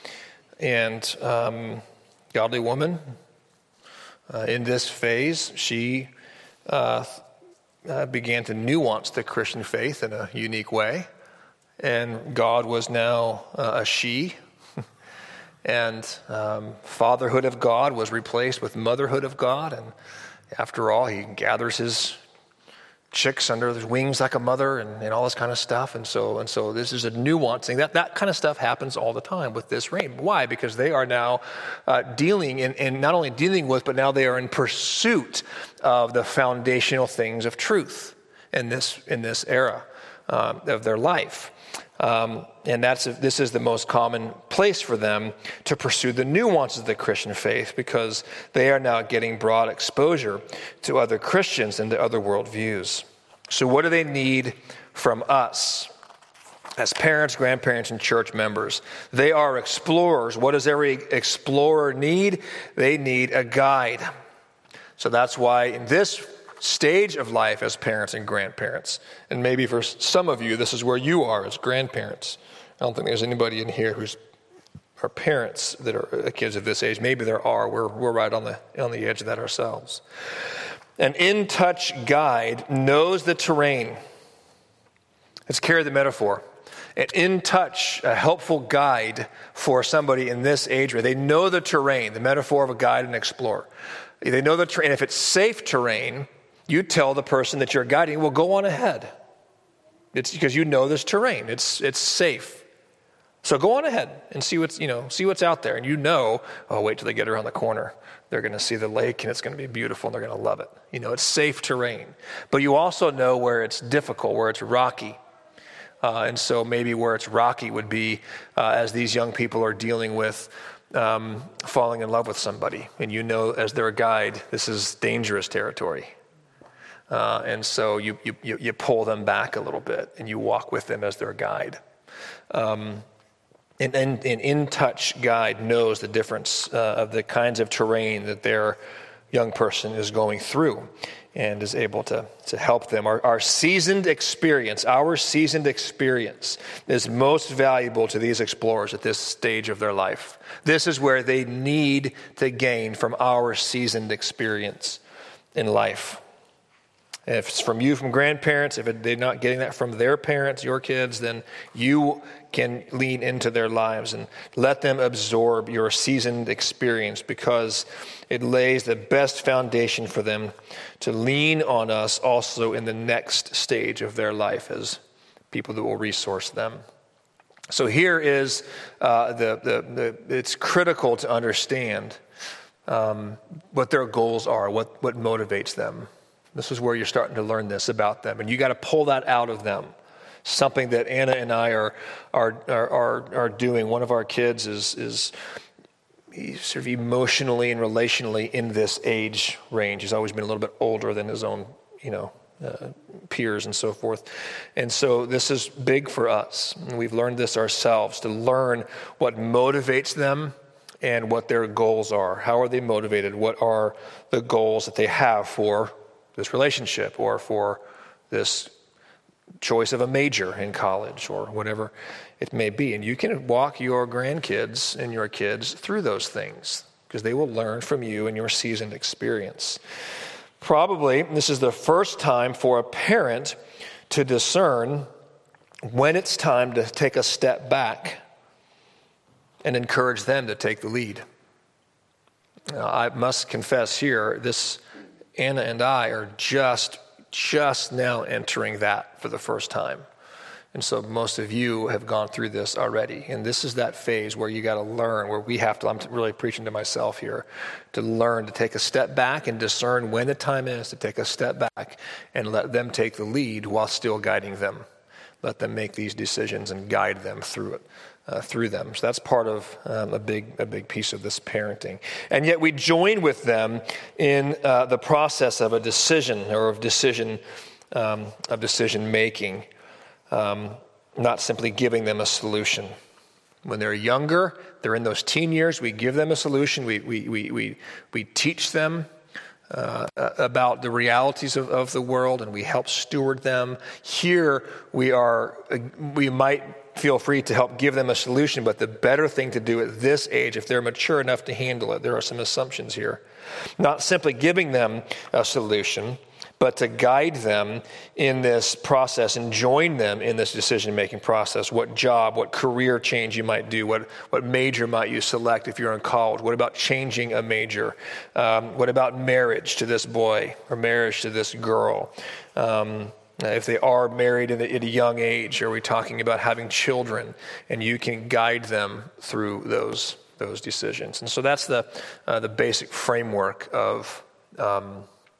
and um, godly woman. Uh, in this phase, she uh, uh, began to nuance the Christian faith in a unique way, and God was now uh, a she. And um, fatherhood of God was replaced with motherhood of God. And after all, he gathers his chicks under his wings like a mother and, and all this kind of stuff. And so and so this is a nuancing. That, that kind of stuff happens all the time with this reign. Why? Because they are now uh, dealing, in, and not only dealing with, but now they are in pursuit of the foundational things of truth in this, in this era um, of their life. Um, and that's this is the most common place for them to pursue the nuances of the Christian faith, because they are now getting broad exposure to other Christians and to other worldviews. So what do they need from us as parents, grandparents, and church members? They are explorers. What does every explorer need? They need a guide. So that's why in this stage of life as parents and grandparents, and maybe for some of you, this is where you are as grandparents. I don't think there's anybody in here who's are parents that are kids of this age. Maybe there are. We're we're right on the on the edge of that ourselves. An in-touch guide knows the terrain. Let's carry the metaphor. An in-touch, a helpful guide for somebody in this age where they know the terrain, the metaphor of a guide and explorer. They know the terrain. If it's safe terrain, you tell the person that you're guiding, well, go on ahead. It's because you know this terrain. It's it's safe. So go on ahead and see what's, you know, see what's out there. And you know, oh, wait till they get around the corner. They're going to see the lake and it's going to be beautiful and they're going to love it. You know, it's safe terrain. But you also know where it's difficult, where it's rocky. Uh, and so maybe where it's rocky would be uh, as these young people are dealing with um, falling in love with somebody. And you know, as their guide, this is dangerous territory. Uh, and so you, you you pull them back a little bit and you walk with them as their guide. Um, and, and an in-touch guide knows the difference uh, of the kinds of terrain that they're young person is going through and is able to, to help them. Our, our seasoned experience, our seasoned experience is most valuable to these explorers at this stage of their life. This is where they need to gain from our seasoned experience in life. If it's from you, from grandparents, if they're not getting that from their parents, your kids, then you can lean into their lives and let them absorb your seasoned experience, because it lays the best foundation for them to lean on us also in the next stage of their life as people that will resource them. So here is uh, the, the, the, it's critical to understand um, what their goals are, what, what motivates them. This is where you're starting to learn this about them, and you got to pull that out of them. Something that Anna and I are are are are, are doing. One of our kids is is he's sort of emotionally and relationally in this age range. He's always been a little bit older than his own, you know, uh, peers and so forth. And so this is big for us. And we've learned this ourselves, to learn what motivates them and what their goals are. How are they motivated? What are the goals that they have for this relationship or for this choice of a major in college or whatever it may be? And you can walk your grandkids and your kids through those things, because they will learn from you and your seasoned experience. Probably this is the first time for a parent to discern when it's time to take a step back and encourage them to take the lead. Now, I must confess here, this Anna and I are just, just now entering that for the first time. And so most of you have gone through this already. And this is that phase where you got to learn, where we have to, I'm really preaching to myself here, to learn to take a step back and discern when the time is to take a step back and let them take the lead while still guiding them. Let them make these decisions and guide them through it. Uh, through them. So that's part of um, a big a big piece of this parenting. And yet we join with them in uh, the process of a decision or of decision um, of decision making, um, not simply giving them a solution. When they're younger, they're in those teen years, we give them a solution. We we we we, we teach them Uh, about the realities of, of the world, and we help steward them. Here we are, we might feel free to help give them a solution, but the better thing to do at this age, if they're mature enough to handle it, there are some assumptions here. Not simply giving them a solution, but to guide them in this process and join them in this decision-making process. What job, what career change you might do, what, what major might you select if you're in college? What about changing a major? Um, what about marriage to this boy or marriage to this girl? Um, if they are married at a, at a young age, are we talking about having children? And you can guide them through those those decisions. And so that's the uh, the basic framework of um,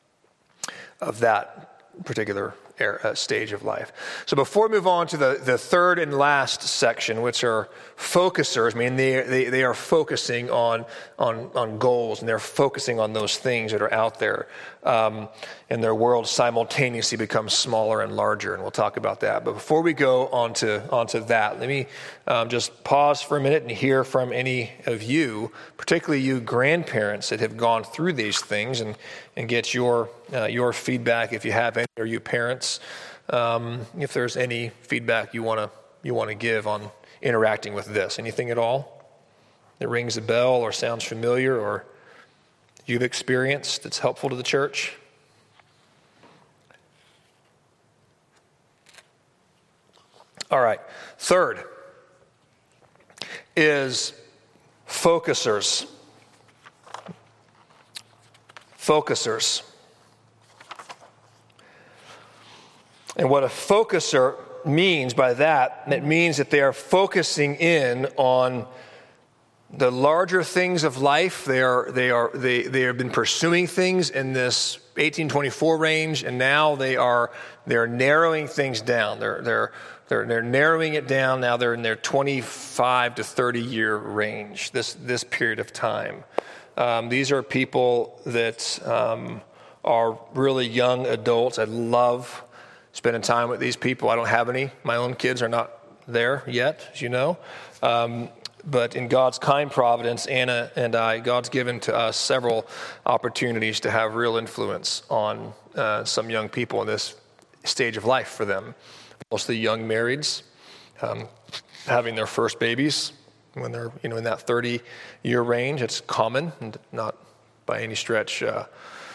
of that particular era, uh, stage of life. So before we move on to the, the third and last section, which are focusers, I mean, they, they, they are focusing on, on, on goals, and they're focusing on those things that are out there. Um, and their world simultaneously becomes smaller and larger, and we'll talk about that. But before we go on to, on to that, let me um, just pause for a minute and hear from any of you, particularly you grandparents that have gone through these things, and, and get your, uh, your feedback if you have any, or you parents, um, if there's any feedback you want to you want to give on interacting with this. Anything at all that rings a bell or sounds familiar or you've experienced that's helpful to the church? All right. Third is focusers. Focusers. And what a focuser means by that, it means that they are focusing in on the larger things of life. They are they are they they have been pursuing things in this eighteen twenty-four range, and now they are they're narrowing things down. They're they're they're they're narrowing it down. Now they're in their twenty-five to thirty year range. This this period of time. Um, these are people that um, are really young adults. I love spending time with these people. I don't have any. My own kids are not there yet, as you know. Um, but in God's kind providence, Anna and I, God's given to us several opportunities to have real influence on uh, some young people in this stage of life for them. Mostly young marrieds, um, having their first babies when they're, you know, in that thirty-year range. It's common, and not by any stretch uh,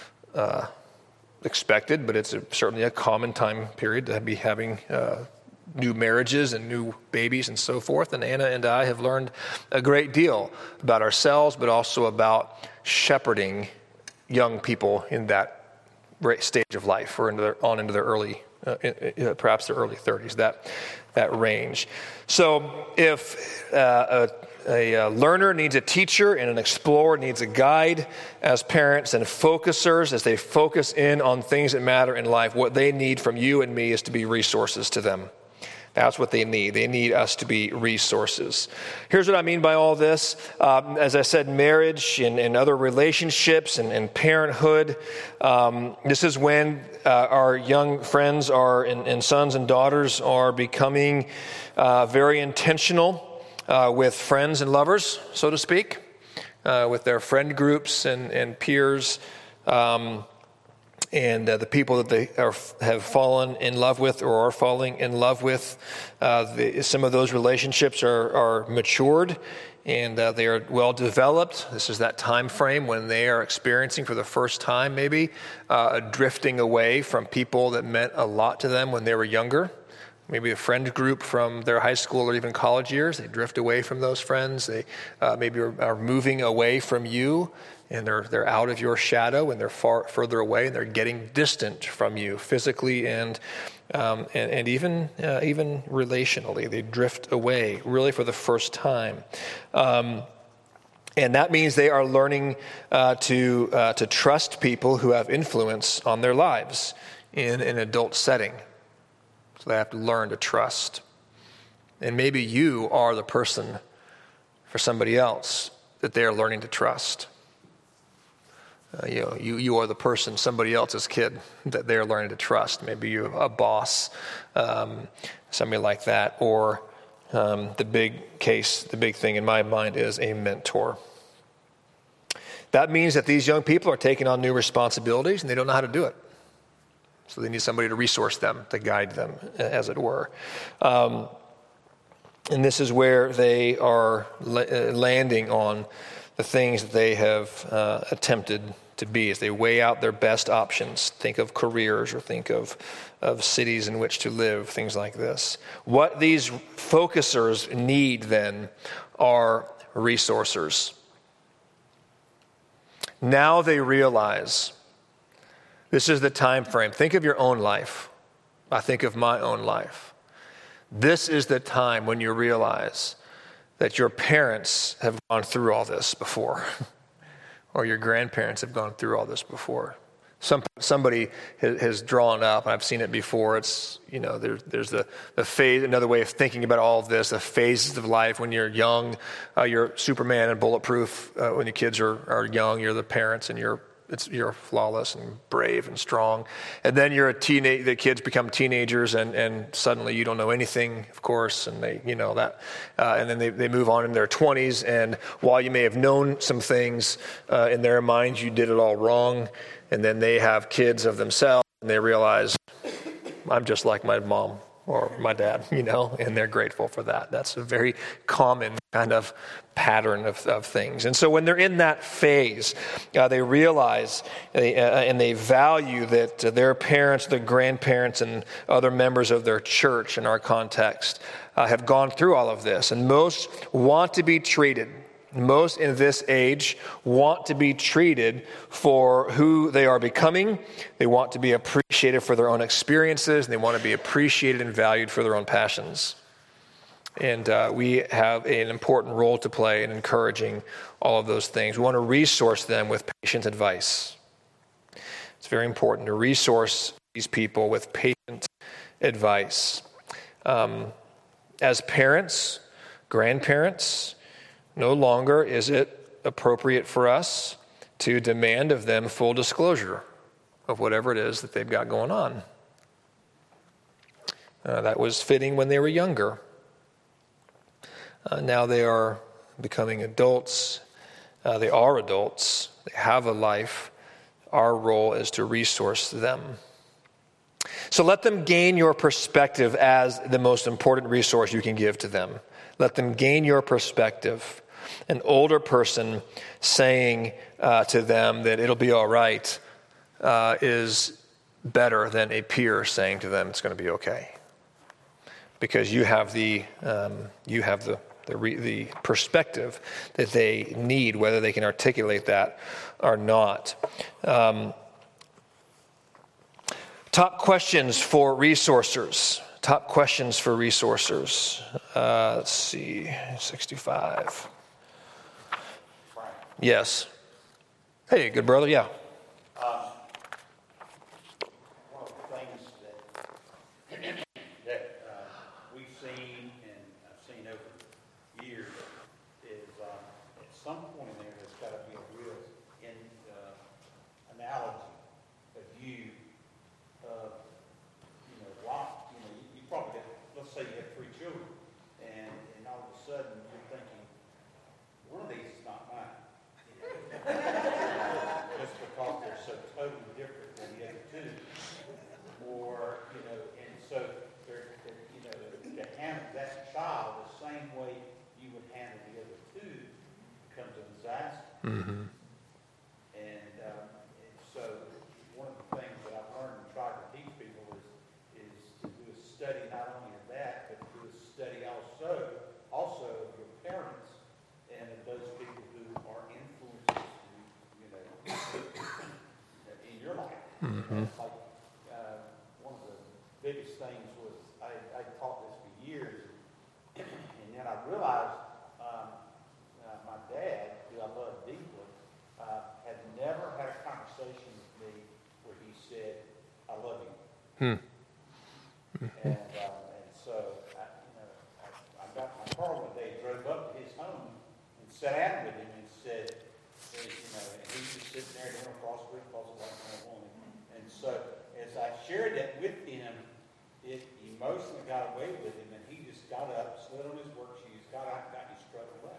uh, expected, but it's a, certainly a common time period to be having uh, new marriages and new babies and so forth. And Anna and I have learned a great deal about ourselves, but also about shepherding young people in that stage of life, or into their, on into their early, uh, uh, perhaps their early thirties, that that range. So if uh, a, a learner needs a teacher and an explorer needs a guide, as parents and focusers, as they focus in on things that matter in life, what they need from you and me is to be resources to them. That's what they need. They need us to be resources. Here's what I mean by all this. Um, as I said, marriage and, and other relationships and, and parenthood. Um, this is when uh, our young friends are and, and sons and daughters are becoming uh, very intentional uh, with friends and lovers, so to speak, uh, with their friend groups and, and peers. Um, And uh, the people that they are, have fallen in love with or are falling in love with, uh, the, some of those relationships are, are matured and uh, they are well developed. This is that time frame when they are experiencing for the first time maybe uh, a drifting away from people that meant a lot to them when they were younger. Maybe a friend group from their high school or even college years. They drift away from those friends. They uh, maybe are, are moving away from you. And they're they're out of your shadow, and they're far further away, and they're getting distant from you physically and um, and, and even uh, even relationally. They drift away, really for the first time, um, and that means they are learning uh, to uh, to trust people who have influence on their lives in an adult setting. So they have to learn to trust, and maybe you are the person for somebody else that they are learning to trust. Uh, you know, you, you are the person, somebody else's kid that they're learning to trust. Maybe you're a boss, um, somebody like that. Or um, the big case, the big thing in my mind is a mentor. That means that these young people are taking on new responsibilities and they don't know how to do it. So they need somebody to resource them, to guide them, as it were. Um, and this is where they are la- landing on the things that they have uh, attempted to be as they weigh out their best options. Think of careers or think of, of cities in which to live, things like this. What these focusers need then are resourcers. Now they realize this is the time frame. Think of your own life. I think of my own life. This is the time when you realize that your parents have gone through all this before, or your grandparents have gone through all this before. Some somebody has, has drawn up, and I've seen it before. It's, you know, there's there's the the phase, another way of thinking about all of this, the phases of life. When you're young, uh, you're Superman and bulletproof. Uh, when your kids are are young, you're the parents, and you're It's, you're flawless and brave and strong. And then you're a teenage, the kids become teenagers and, and suddenly you don't know anything, of course, and they, you know, that, uh, and then they, they move on in their twenties. And while you may have known some things uh, in their minds, you did it all wrong. And then they have kids of themselves and they realize, I'm just like my mom or my dad, you know, and they're grateful for that. That's a very common kind of pattern of, of things. And so when they're in that phase, uh, they realize they, uh, and they value that uh, their parents, their grandparents, and other members of their church in our context uh, have gone through all of this. And most want to be treated, most in this age want to be treated for who they are becoming. They want to be appreciated for their own experiences, and they want to be appreciated and valued for their own passions. And uh, we have an important role to play in encouraging all of those things. We want to resource them with patient advice. It's very important to resource these people with patient advice. Um, as parents, grandparents, no longer is it appropriate for us to demand of them full disclosure of whatever it is that they've got going on. Uh, that was fitting when they were younger. Uh, now they are becoming adults. Uh, they are adults. They have a life. Our role is to resource them. So let them gain your perspective as the most important resource you can give to them. Let them gain your perspective. An older person saying uh, to them that it'll be all right uh, is better than a peer saying to them it's going to be okay. Because you have the um, you have the the, re, the perspective that they need, whether they can articulate that or not. Um, top questions for resourcers. Top questions for resourcers. Uh, let's see, sixty-five. Yes. Hey, good brother. Yeah. Um, one of the things that that uh, we've seen and I've seen over years is uh, at some point in there there's got to be a real in, uh, analogy, a view of you know why you know you, you probably got, let's say you have three children and and all of a sudden you're thinking one of these is not mine. Just because they're so totally different than the other two. Or, you know, and so they're, they're you know, to handle that child the same way you would handle the other two becomes a disaster. Mm-hmm. And, um, and so one of the things that I've learned and tried to teach people is, is to do a study not only of that, but to do a study also, also of your parents and of those people who are influences, you know, in your life. Mm-hmm. Like uh, one of the biggest things was I, I taught this for years, and then I realized um, uh, my dad, who I love deeply, uh, had never had a conversation with me where he said, "I love you." Hmm. And um, and so I, you know, I, I got my car one day, drove up to his home, and sat down with him and said, hey, you know, and he was just sitting there, you know, across the street, across the white man woman. And so as I shared that with him, it emotionally got away with him, and he just got up, slid on his work shoes, got out, got his strut away.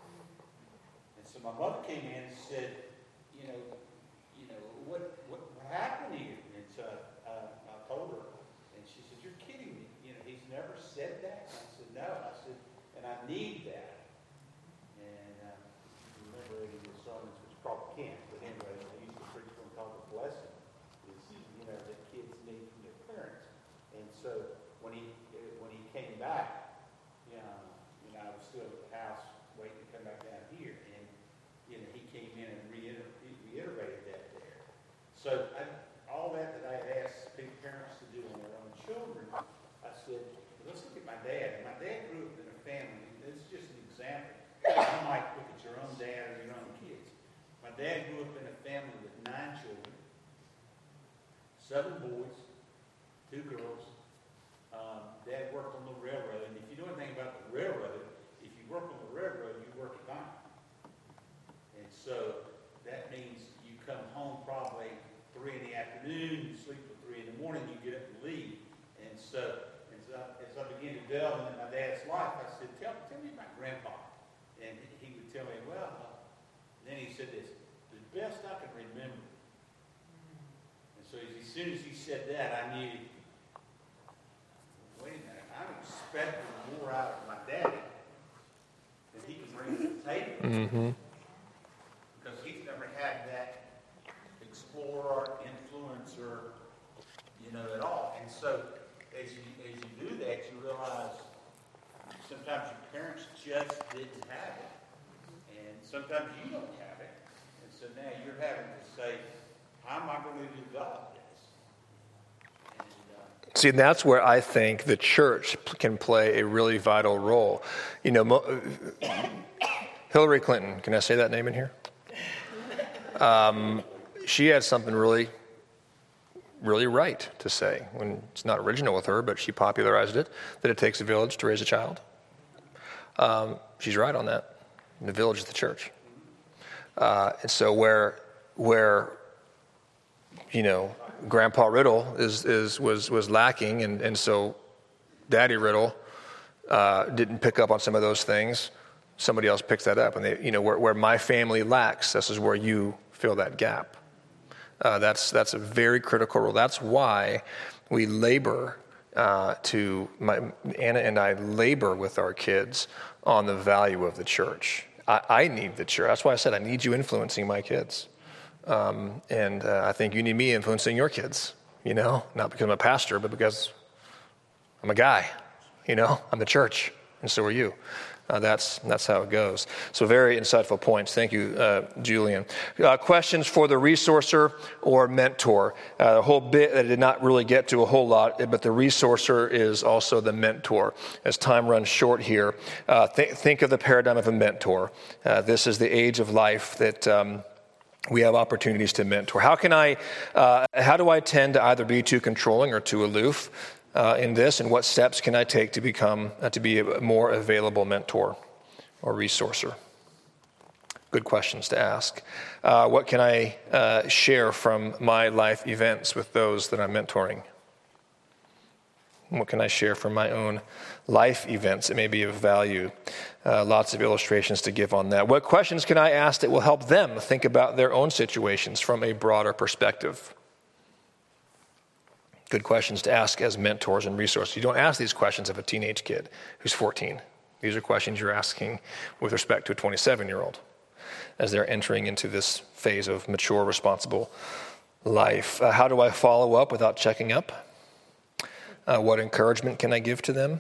And so my mother came in and said, you know, you know, what what, what happened here? And so uh, I told her, and she said, "You're kidding me. You know, he's never said that." And I said, "No." I said, "And I need that." And uh, remember any of the sermons, which probably can't, but anyway, I used to preach one called "The Blessing," is you know that kids need from their parents. And so when he when he came back, you know, you know, I was still at the house waiting to come back down here, and you know, he came in and reiter- he reiterated that there. So I, all that that I had asked parents to do on their own children, I said, let's look at my dad. And my dad grew up in a family. This is just an example. You might look at your own dad or your own kids. My dad grew up in a family with nine children, seven boys, two girls. Um, Dad worked on the railroad. And if you know anything about the railroad, if you work on the railroad, you work at night. And so that means you come home probably three in the afternoon, you sleep till three in the morning, you get up and leave. And so as I, as I began to delve into my dad's life, I said, tell, tell me about Grandpa. And he would tell me, well, then he said this, the best I can remember. And so as, as soon as he said that, I knew, wait a minute, I'm expecting more out of my daddy than he can bring to the table. Mm-hmm. Because he's never had that explorer, influencer, you know, at all. And so as you as you do that, you realize sometimes your parents just didn't have it. And sometimes you don't have it. And so now you're having to say, how am I going to develop this? And, uh, See, and that's where I think the church can play a really vital role. You know, Mo- Hillary Clinton, can I say that name in here? Um, she had something really, really right to say. When it's not original with her, but she popularized it, that it takes a village to raise a child. Um, she's right on that. And the village is the church. Uh, and so where, where, you know, Grandpa Riddle is, is was was lacking, and, and so Daddy Riddle uh, didn't pick up on some of those things. somebody else picks that up. And they, you know, where, where my family lacks, this is where you fill that gap. Uh, that's that's a very critical role. That's why we labor uh, to, my, Anna and I labor with our kids on the value of the church. I, I need the church. That's why I said I need you influencing my kids. Um, and uh, I think you need me influencing your kids, you know, not because I'm a pastor, but because I'm a guy, you know, I'm the church, and so are you. Uh, that's that's how it goes. So very insightful points. Thank you, uh, Julian. Uh, questions for the resourcer or mentor. Uh, the whole bit that I did not really get to a whole lot, but the resourcer is also the mentor. As time runs short here, uh, th- think of the paradigm of a mentor. Uh, this is the age of life that um, we have opportunities to mentor. How can I? Uh, how do I tend to either be too controlling or too aloof? Uh, in this, and what steps can I take to become, uh, to be a more available mentor or resourcer? Good questions to ask. Uh, what can I uh, share from my life events with those that I'm mentoring? What can I share from my own life events that may be of value? Uh, lots of illustrations to give on that. What questions can I ask that will help them think about their own situations from a broader perspective? Good questions to ask as mentors and resources. You don't ask these questions of a teenage kid who's fourteen. These are questions you're asking with respect to a twenty-seven-year-old as they're entering into this phase of mature, responsible life. Uh, how do I follow up without checking up? Uh, what encouragement can I give to them?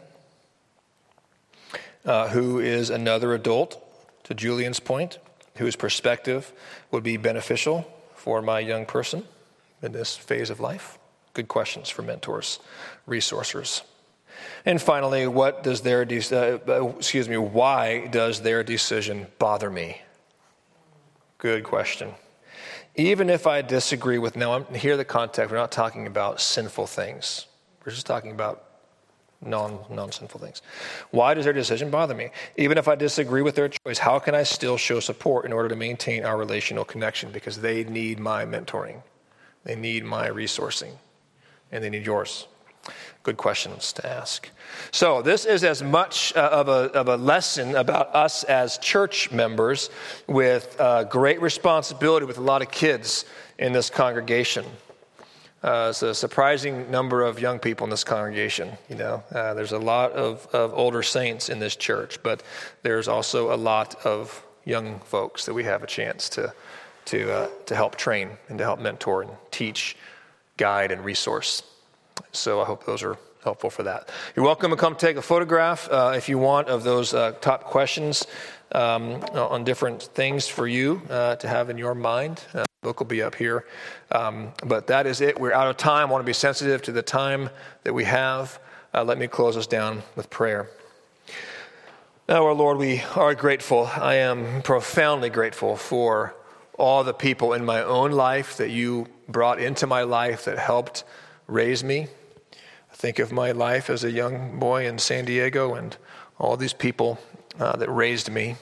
Uh, who is another adult, to Julian's point, whose perspective would be beneficial for my young person in this phase of life? Good questions for mentors, resourcers. And finally, what does their de- uh, excuse me, why does their decision bother me? Good question. Even if I disagree with, now I'm here the context, we're not talking about sinful things. We're just talking about non, non-sinful things. Why does their decision bother me? Even if I disagree with their choice, how can I still show support in order to maintain our relational connection? Because they need my mentoring. They need my resourcing. And they need yours. Good questions to ask. So this is as much uh, of, a, of a lesson about us as church members with uh, great responsibility with a lot of kids in this congregation. Uh, it's a surprising number of young people in this congregation. You know, uh, there's a lot of, of older saints in this church, but there's also a lot of young folks that we have a chance to to uh, to help train and to help mentor and teach, guide, and resource. So I hope those are helpful for that. You're welcome to come take a photograph uh, if you want of those uh, top questions um, on different things for you uh, to have in your mind. Uh, the book will be up here. Um, but that is it. We're out of time. I want to be sensitive to the time that we have. Uh, let me close us down with prayer. Now, our Lord, we are grateful. I am profoundly grateful for all the people in my own life that you brought into my life that helped raise me. I think of my life as a young boy in San Diego and all these people uh, that raised me.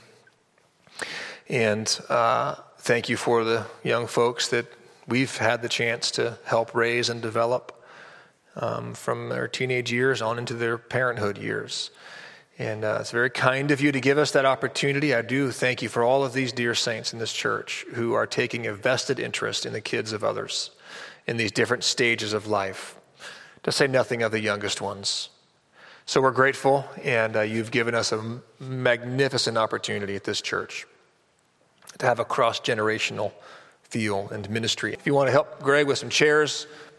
And uh, thank you for the young folks that we've had the chance to help raise and develop um, from their teenage years on into their parenthood years. And uh, it's very kind of you to give us that opportunity. I do thank you for all of these dear saints in this church who are taking a vested interest in the kids of others in these different stages of life, to say nothing of the youngest ones. So we're grateful, and uh, you've given us a magnificent opportunity at this church to have a cross-generational feel and ministry. If you want to help Greg with some chairs,